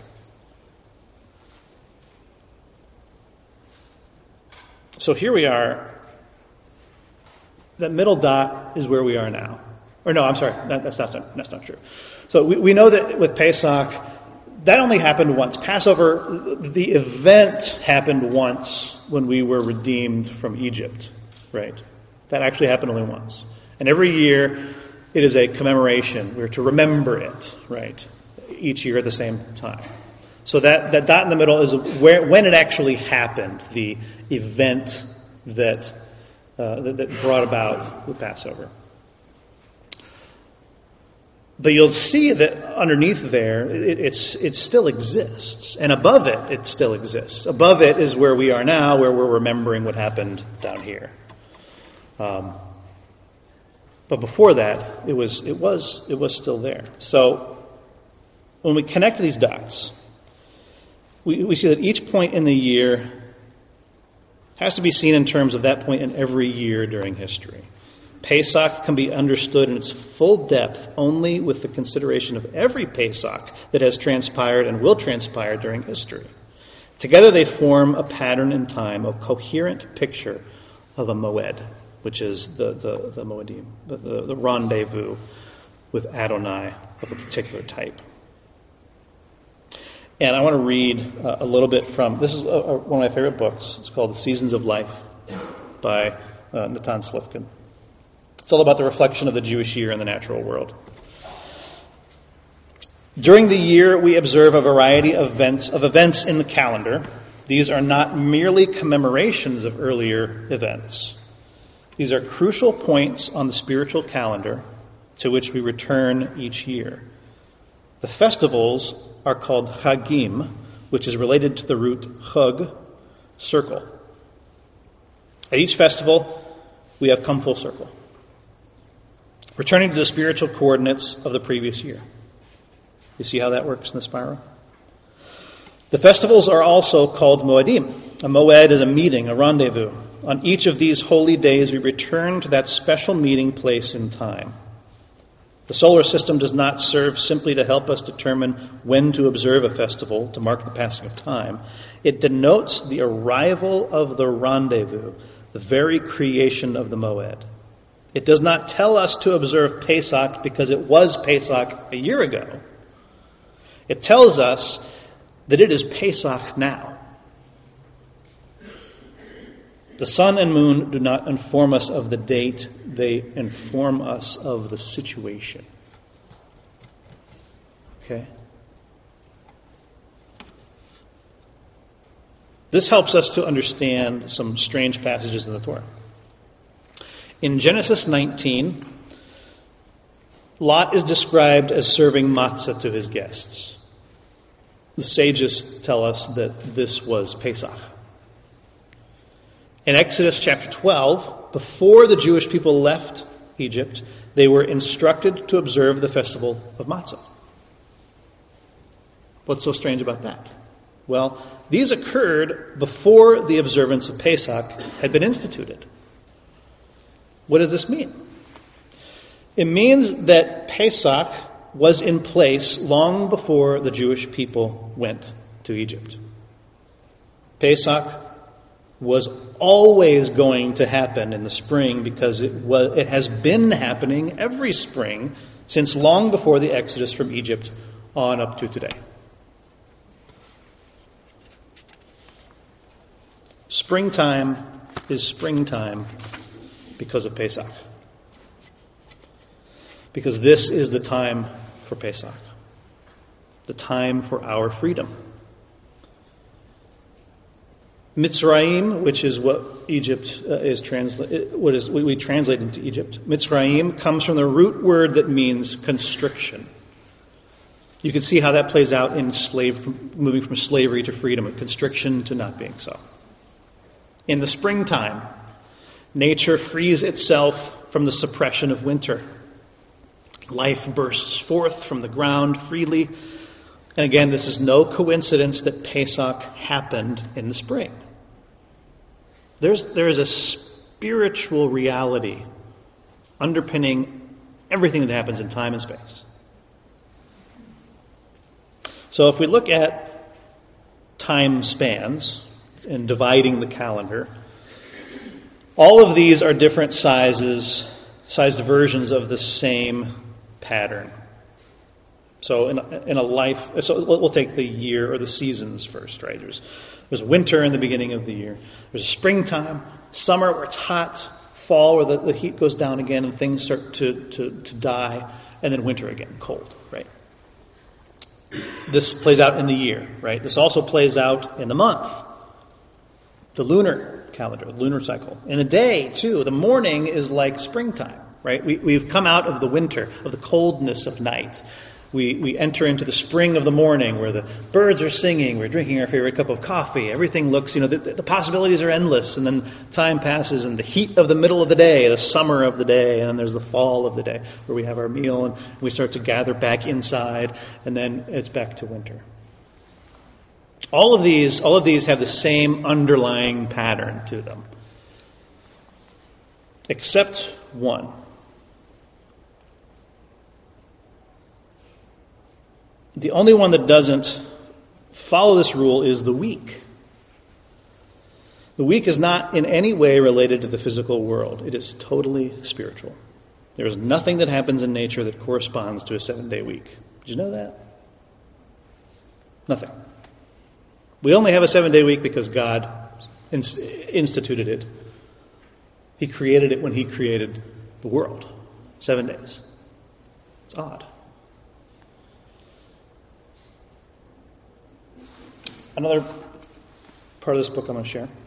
So here we are. That middle dot is where we are now. Or no, I'm sorry, that's not true. So we know that with Pesach, that only happened once. Passover, the event happened once when we were redeemed from Egypt, right? That actually happened only once. And every year, it is a commemoration. We're to remember it, right? Each year at the same time. So that dot in the middle is when it actually happened, the event that brought about the Passover. But you'll see that underneath there, it still exists. And above it, it still exists. Above it is where we are now, where we're remembering what happened down here. But before that, it was still there. So when we connect these dots, we see that each point in the year has to be seen in terms of that point in every year during history. Pesach can be understood in its full depth only with the consideration of every Pesach that has transpired and will transpire during history. Together they form a pattern in time, a coherent picture of a moed, which is the moedim, the rendezvous with Adonai of a particular type. And I want to read a little bit from, this is one of my favorite books. It's called The Seasons of Life by Natan Slifkin. It's all about the reflection of the Jewish year in the natural world. During the year, we observe a variety of events in the calendar. These are not merely commemorations of earlier events. These are crucial points on the spiritual calendar to which we return each year. The festivals are called Chagim, which is related to the root chag, circle. At each festival, we have come full circle, returning to the spiritual coordinates of the previous year. You see how that works in the spiral? The festivals are also called Moedim. A moed is a meeting, a rendezvous. On each of these holy days, we return to that special meeting place in time. The solar system does not serve simply to help us determine when to observe a festival to mark the passing of time. It denotes the arrival of the rendezvous, the very creation of the Moed. It does not tell us to observe Pesach because it was Pesach a year ago. It tells us that it is Pesach now. The sun and moon do not inform us of the date, they inform us of the situation. Okay? This helps us to understand some strange passages in the Torah. In Genesis 19, Lot is described as serving matzah to his guests. The sages tell us that this was Pesach. In Exodus chapter 12, before the Jewish people left Egypt, they were instructed to observe the festival of matzah. What's so strange about that? Well, these occurred before the observance of Pesach had been instituted. What does this mean? It means that Pesach was in place long before the Jewish people went to Egypt. Pesach was always going to happen in the spring because it has been happening every spring since long before the Exodus from Egypt on up to today. Springtime is springtime because of Pesach. Because this is the time for Pesach. The time for our freedom. Mitzrayim, which is what Egypt we translate into Egypt. Mitzrayim comes from the root word that means constriction. You can see how that plays out in moving from slavery to freedom, and constriction to not being so. In the springtime, nature frees itself from the suppression of winter. Life bursts forth from the ground freely. And again, this is no coincidence that Pesach happened in the spring. There is a spiritual reality underpinning everything that happens in time and space. So if we look at time spans and dividing the calendar, all of these are different sized versions of the same pattern. So in a life, so we'll take the year or the seasons first, right? There's winter in the beginning of the year. There's a springtime, summer where it's hot, fall where the heat goes down again and things start to die, and then winter again, cold, right? This plays out in the year, right? This also plays out in the month, the lunar calendar, the lunar cycle. In the day, too, the morning is like springtime, right? We've come out of the winter, of the coldness of night. We enter into the spring of the morning where the birds are singing, we're drinking our favorite cup of coffee, everything looks, the possibilities are endless, and then time passes and the heat of the middle of the day, the summer of the day, and then there's the fall of the day where we have our meal and we start to gather back inside, and then it's back to winter. All of these have the same underlying pattern to them, except one. The only one that doesn't follow this rule is the week. The week is not in any way related to the physical world. It is totally spiritual. There is nothing that happens in nature that corresponds to a 7-day week. Did you know that? Nothing. We only have a 7-day week because God instituted it. He created it when He created the world. 7 days. It's odd. Another part of this book I'm going to share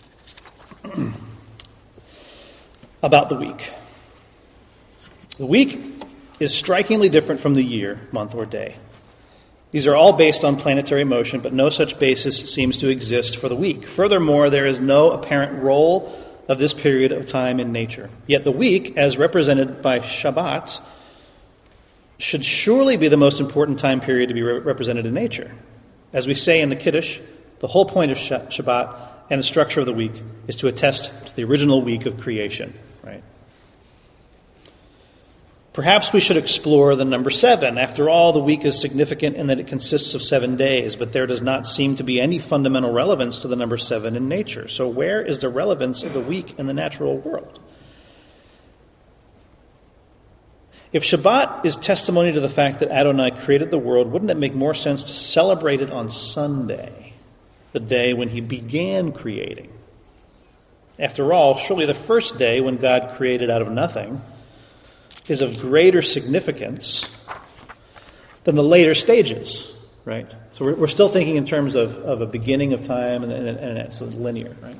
about the week. The week is strikingly different from the year, month, or day. These are all based on planetary motion, but no such basis seems to exist for the week. Furthermore, there is no apparent role of this period of time in nature. Yet the week, as represented by Shabbat, should surely be the most important time period to be represented in nature. As we say in the Kiddush, the whole point of Shabbat and the structure of the week is to attest to the original week of creation, right? Perhaps we should explore the number 7. After all, the week is significant in that it consists of 7 days, but there does not seem to be any fundamental relevance to the number 7 in nature. So where is the relevance of the week in the natural world? If Shabbat is testimony to the fact that Adonai created the world, wouldn't it make more sense to celebrate it on Sunday, the day when he began creating? After all, surely the first day when God created out of nothing is of greater significance than the later stages, right? So we're still thinking in terms of a beginning of time, and it's linear, right?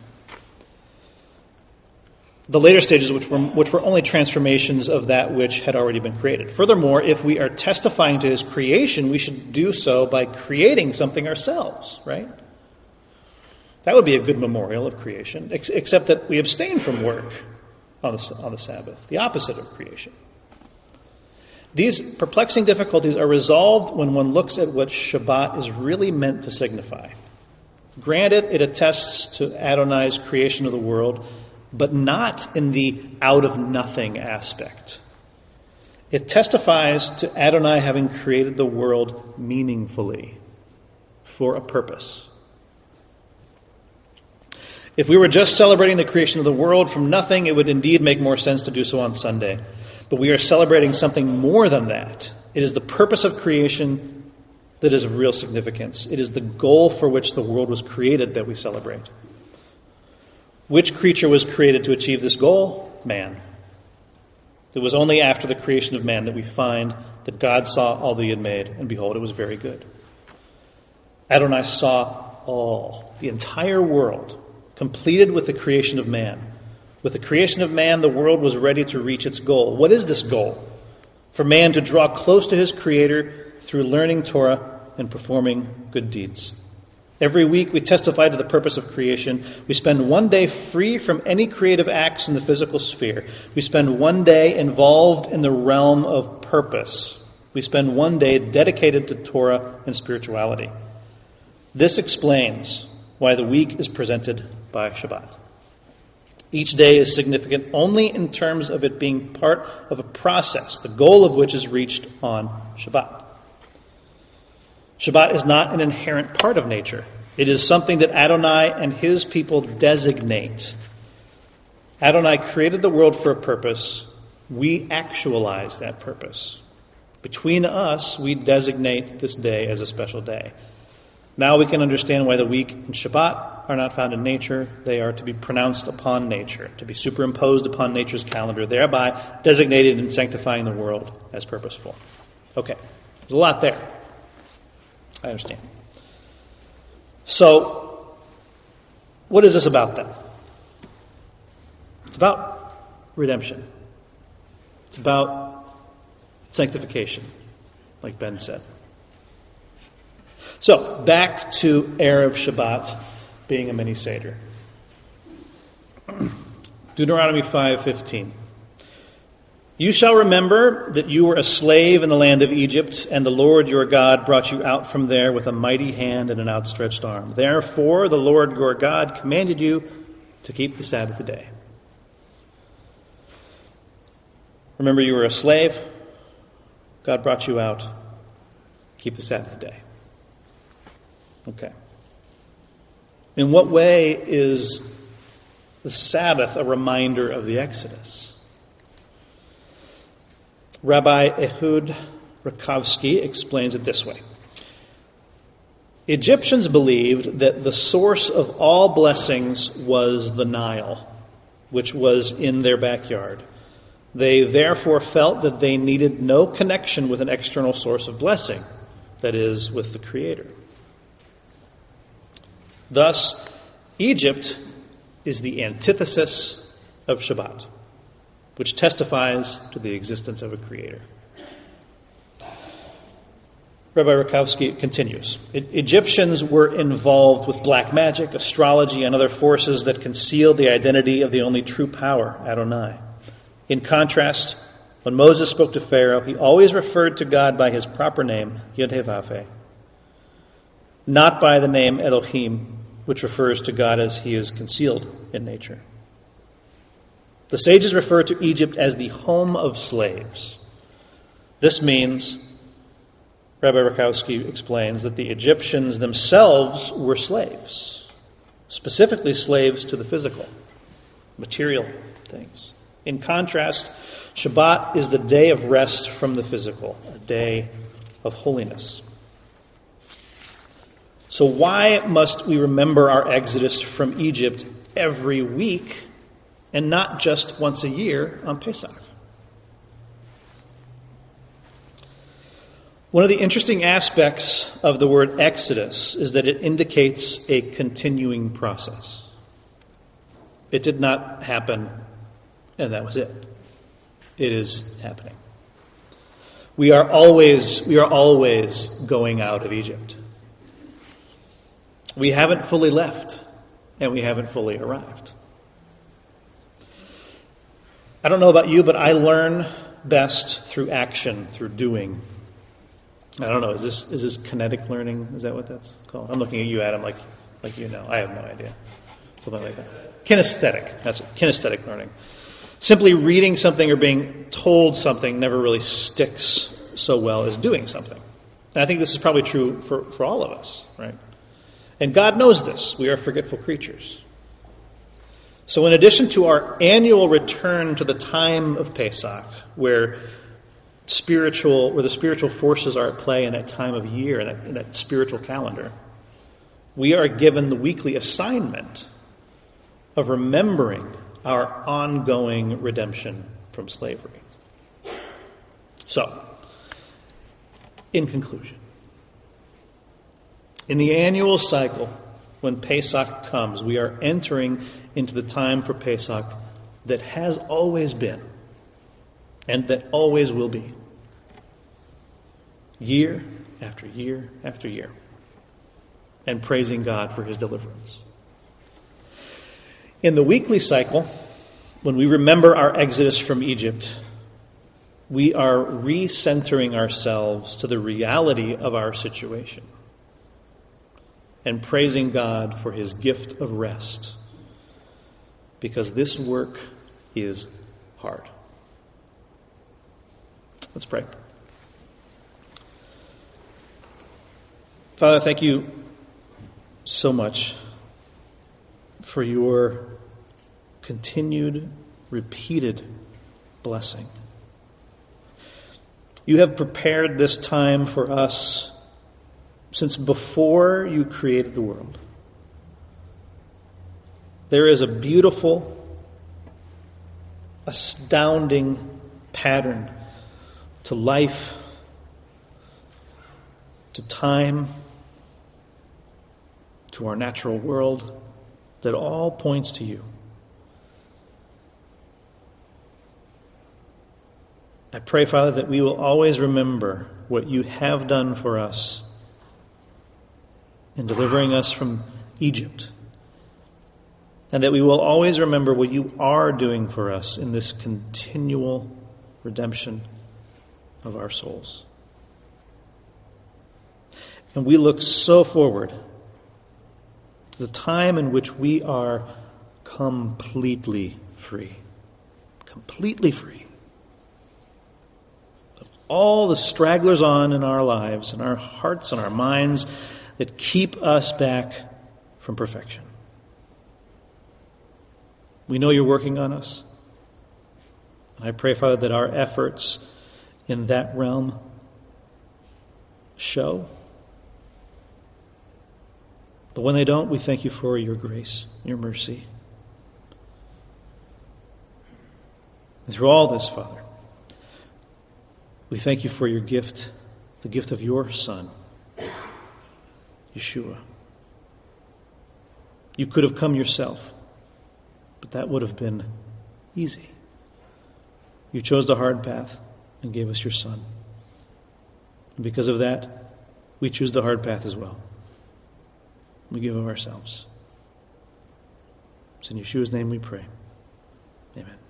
The later stages, which were only transformations of that which had already been created. Furthermore, if we are testifying to his creation, we should do so by creating something ourselves, right? That would be a good memorial of creation, except that we abstain from work on the Sabbath, the opposite of creation. These perplexing difficulties are resolved when one looks at what Shabbat is really meant to signify. Granted, it attests to Adonai's creation of the world, but not in the out-of-nothing aspect. It testifies to Adonai having created the world meaningfully, for a purpose. If we were just celebrating the creation of the world from nothing, it would indeed make more sense to do so on Sunday. But we are celebrating something more than that. It is the purpose of creation that is of real significance. It is the goal for which the world was created that we celebrate. Which creature was created to achieve this goal? Man. It was only after the creation of man that we find that God saw all that he had made, and behold, it was very good. Adonai saw all, the entire world, completed with the creation of man. With the creation of man, the world was ready to reach its goal. What is this goal? For man to draw close to his Creator through learning Torah and performing good deeds. Every week we testify to the purpose of creation. We spend one day free from any creative acts in the physical sphere. We spend one day involved in the realm of purpose. We spend one day dedicated to Torah and spirituality. This explains why the week is presented by Shabbat. Each day is significant only in terms of it being part of a process, the goal of which is reached on Shabbat. Shabbat is not an inherent part of nature. It is something that Adonai and his people designate. Adonai created the world for a purpose. We actualize that purpose. Between us, we designate this day as a special day. Now we can understand why the week and Shabbat are not found in nature. They are to be pronounced upon nature, to be superimposed upon nature's calendar, thereby designated and sanctifying the world as purposeful. Okay, there's a lot there. I understand. So, what is this about then? It's about redemption. It's about sanctification, like Ben said. So, back to Erev Shabbat being a mini Seder. Deuteronomy 5:15. You shall remember that you were a slave in the land of Egypt, and the Lord your God brought you out from there with a mighty hand and an outstretched arm. Therefore, the Lord your God commanded you to keep the Sabbath day. Remember, you were a slave. God brought you out. Keep the Sabbath day. Okay. In what way is the Sabbath a reminder of the Exodus? Rabbi Ehud Rakovsky explains it this way. Egyptians believed that the source of all blessings was the Nile, which was in their backyard. They therefore felt that they needed no connection with an external source of blessing, that is, with the Creator. Thus, Egypt is the antithesis of Shabbat, which testifies to the existence of a Creator. Rabbi Rakovsky continues. Egyptians were involved with black magic, astrology, and other forces that concealed the identity of the only true power, Adonai. In contrast, when Moses spoke to Pharaoh, he always referred to God by his proper name, Yod-Heh-Vav-Heh, not by the name Elohim, which refers to God as he is concealed in nature. The sages refer to Egypt as the home of slaves, This means, Rabbi Rakowski explains, that the Egyptians themselves were slaves, specifically slaves to the physical, material things. In contrast, Shabbat is the day of rest from the physical, a day of holiness. So why must we remember our exodus from Egypt every week and not just once a year on Pesach? One of the interesting aspects of the word exodus is that it indicates a continuing process. It did not happen, and that was it. It is happening. We are always going out of Egypt. We haven't fully left, and we haven't fully arrived. I don't know about you, but I learn best through action, through doing. I don't know, is this kinetic learning? Is that what that's called? I'm looking at you, Adam, like you know. I have no idea. Something like that. Kinesthetic. That's it. Kinesthetic learning. Simply reading something or being told something never really sticks so well as doing something. And I think this is probably true for all of us, right? And God knows this. We are forgetful creatures. So in addition to our annual return to the time of Pesach, where the spiritual forces are at play in that time of year, in that spiritual calendar, we are given the weekly assignment of remembering our ongoing redemption from slavery. So, in conclusion, in the annual cycle, when Pesach comes, we are entering into the time for Pesach that has always been and that always will be. Year after year after year. And praising God for his deliverance. In the weekly cycle, when we remember our exodus from Egypt, we are recentering ourselves to the reality of our situation and praising God for his gift of rest, because this work is hard. Let's pray. Father, thank you so much for your continued, repeated blessing. You have prepared this time for us since before you created the world. There is a beautiful, astounding pattern to life, to time, to our natural world, that all points to you. I pray, Father, that we will always remember what you have done for us in delivering us from Egypt, and that we will always remember what you are doing for us in this continual redemption of our souls. And we look so forward to the time in which we are completely free. Completely free. Of all the stragglers on in our lives, in our hearts and our minds that keep us back from perfection. We know you're working on us. And I pray, Father, that our efforts in that realm show. But when they don't, we thank you for your grace, your mercy. And through all this, Father, we thank you for your gift, the gift of your Son, Yeshua. You could have come yourself, but that would have been easy. You chose the hard path and gave us your Son. And because of that, we choose the hard path as well. We give of ourselves. It's in Yeshua's name we pray. Amen.